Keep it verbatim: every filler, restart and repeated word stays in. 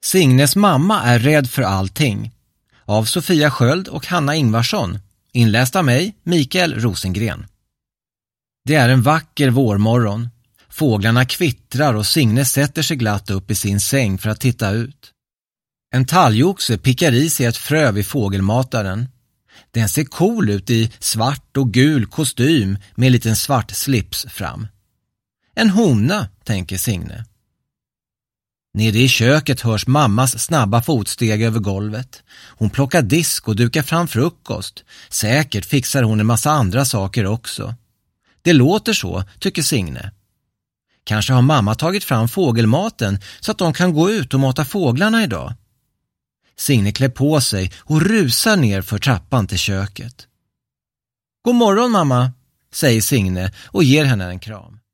Signes mamma är rädd för allting. Av Sofia Sköld och Hanna Ingvarsson. Inläst av mig, Mikael Rosengren. Det är en vacker vårmorgon. Fåglarna kvittrar och Signe sätter sig glatt upp i sin säng för att titta ut. En talgoxe pickar i sig ett frö vid fågelmataren. Den ser cool ut i svart och gul kostym med en liten svart slips fram. En hona, tänker Signe. Nere i köket hörs mammas snabba fotsteg över golvet. Hon plockar disk och dukar fram frukost. Säkert fixar hon en massa andra saker också. Det låter så, tycker Signe. Kanske har mamma tagit fram fågelmaten så att de kan gå ut och mata fåglarna idag. Signe klär på sig och rusar ner för trappan till köket. God morgon mamma, säger Signe och ger henne en kram.